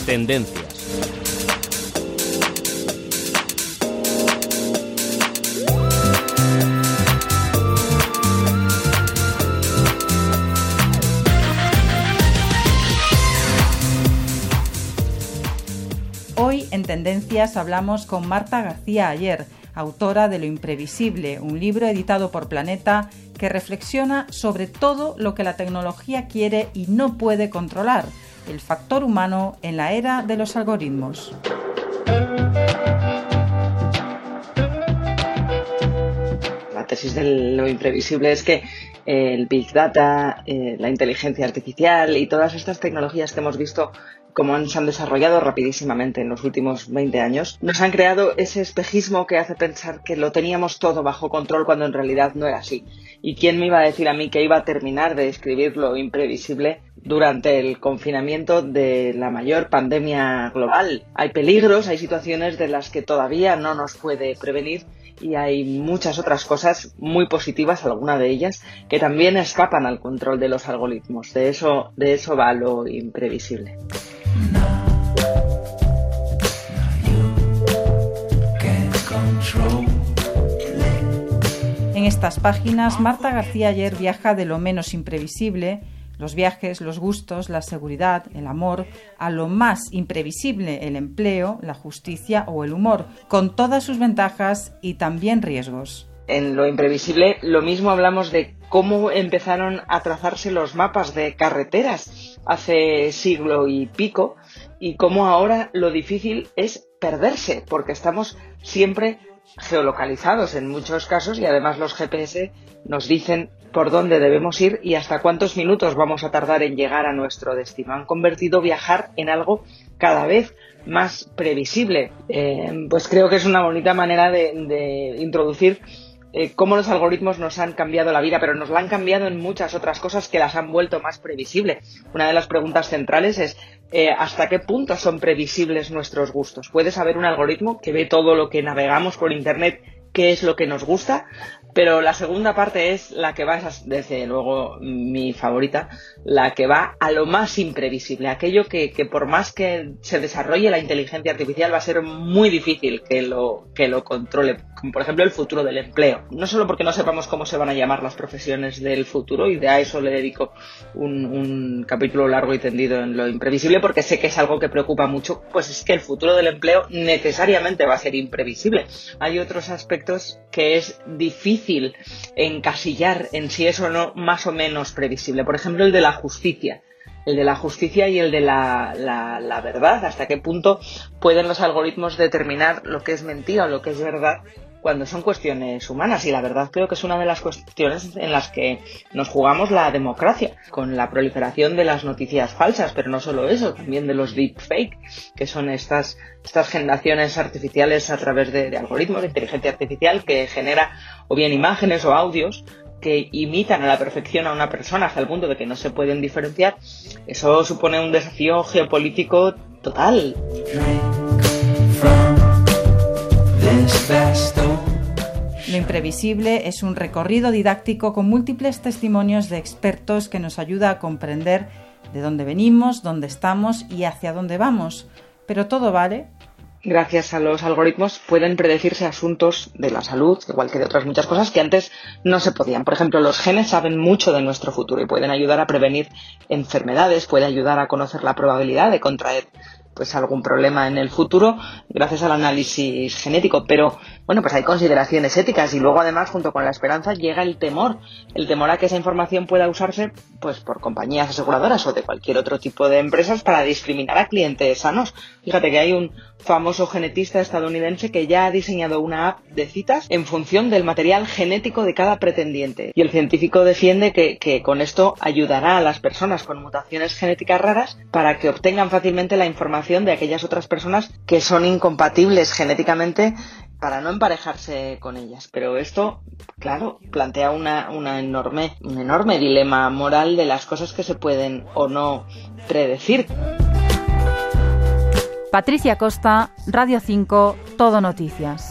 Tendencias. Hoy en Tendencias hablamos con Marta García Aller, autora de Lo Imprevisible, un libro editado por Planeta que reflexiona sobre todo lo que la tecnología quiere y no puede controlar, el factor humano en la era de los algoritmos. La tesis de Lo Imprevisible es que el Big Data, la inteligencia artificial y todas estas tecnologías que hemos visto cómo se han desarrollado rapidísimamente en los últimos 20 años, nos han creado ese espejismo que hace pensar que lo teníamos todo bajo control cuando en realidad no era así. ¿Y quién me iba a decir a mí que iba a terminar de escribir Lo Imprevisible durante el confinamiento de la mayor pandemia global? Hay peligros, hay situaciones de las que todavía no nos puede prevenir y hay muchas otras cosas muy positivas, algunas de ellas, que también escapan al control de los algoritmos. De eso va Lo Imprevisible. En estas páginas, Marta García Aller viaja de lo menos imprevisible, los viajes, los gustos, la seguridad, el amor, a lo más imprevisible, el empleo, la justicia o el humor, con todas sus ventajas y también riesgos. En Lo Imprevisible, lo mismo hablamos de cómo empezaron a trazarse los mapas de carreteras hace siglo y pico y cómo ahora lo difícil es perderse, porque estamos siempre geolocalizados en muchos casos y además los GPS nos dicen por dónde debemos ir y hasta cuántos minutos vamos a tardar en llegar a nuestro destino. Han convertido viajar en algo cada vez más previsible. Pues creo que es una bonita manera de introducir cómo los algoritmos nos han cambiado la vida, pero nos la han cambiado en muchas otras cosas que las han vuelto más previsible. Una de las preguntas centrales es ¿hasta qué punto son previsibles nuestros gustos? ¿Puede saber un algoritmo que ve todo lo que navegamos por Internet qué es lo que nos gusta? Pero la segunda parte es la que va, desde luego mi favorita, la que va a lo más imprevisible, aquello que por más que se desarrolle la inteligencia artificial va a ser muy difícil que lo controle, como por ejemplo el futuro del empleo. No solo porque no sepamos cómo se van a llamar las profesiones del futuro, y a eso le dedico un capítulo largo y tendido en Lo Imprevisible, porque sé que es algo que preocupa mucho, pues es que el futuro del empleo necesariamente va a ser imprevisible. Hay otros aspectos que es difícil encasillar en si es o no más o menos previsible. Por ejemplo, el de la justicia. El de la justicia y el de la verdad. ¿Hasta qué punto pueden los algoritmos determinar lo que es mentira o lo que es verdad cuando son cuestiones humanas? Y la verdad creo que es una de las cuestiones en las que nos jugamos la democracia, con la proliferación de las noticias falsas, pero no solo eso, también de los deepfake, que son estas generaciones artificiales a través de algoritmos de inteligencia artificial que genera o bien imágenes o audios que imitan a la perfección a una persona hasta el punto de que no se pueden diferenciar. Eso supone un desafío geopolítico total. Lo Imprevisible es un recorrido didáctico con múltiples testimonios de expertos que nos ayuda a comprender de dónde venimos, dónde estamos y hacia dónde vamos. Pero todo vale. Gracias a los algoritmos pueden predecirse asuntos de la salud, igual que de otras muchas cosas que antes no se podían. Por ejemplo, los genes saben mucho de nuestro futuro y pueden ayudar a prevenir enfermedades, puede ayudar a conocer la probabilidad de contraer pues algún problema en el futuro gracias al análisis genético, pero bueno, pues hay consideraciones éticas y luego además junto con la esperanza llega el temor a que esa información pueda usarse pues por compañías aseguradoras o de cualquier otro tipo de empresas para discriminar a clientes sanos. Fíjate que hay un famoso genetista estadounidense que ya ha diseñado una app de citas en función del material genético de cada pretendiente y el científico defiende que con esto ayudará a las personas con mutaciones genéticas raras para que obtengan fácilmente la información de aquellas otras personas que son incompatibles genéticamente para no emparejarse con ellas. Pero esto, claro, plantea un enorme dilema moral de las cosas que se pueden o no predecir. Patricia Costa, Radio 5, Todo Noticias.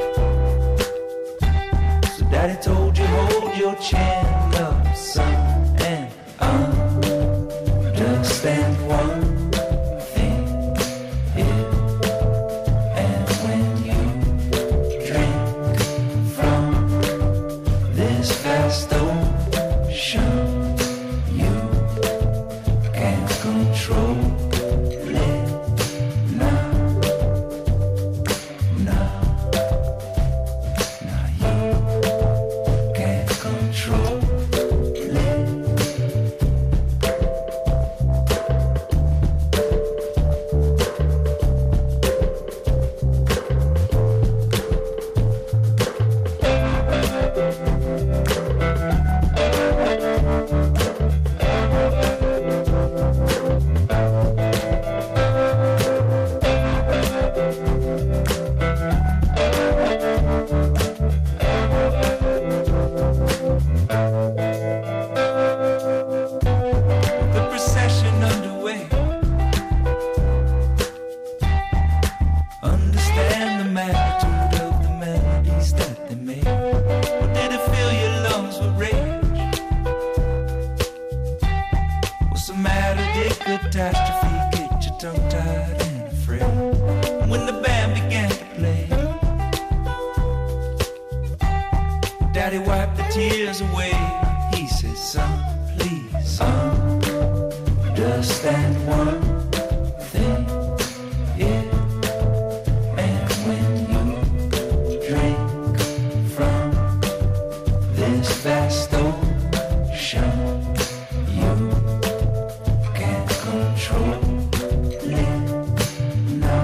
Daddy told you hold your chin up, son. vast ocean. You can't control it now. You can't control it. The procession underway. Understand the magnitude of the melodies that they make. Or did it fill your lungs with rage? What's the matter? Did catastrophe get you tongue-tied and afraid? When the band began to play, Daddy wiped the tears away. He said, son, please understand one thing. If and when you drink from this vast ocean, you can't control it now.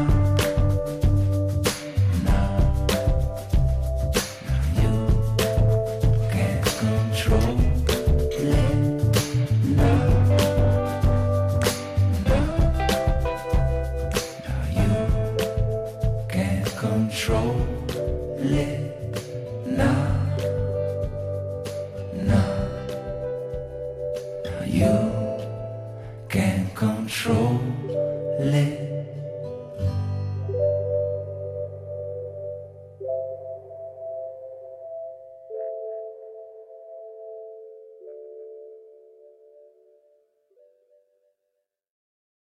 You can't control it now. You can't control it now. You can't control it.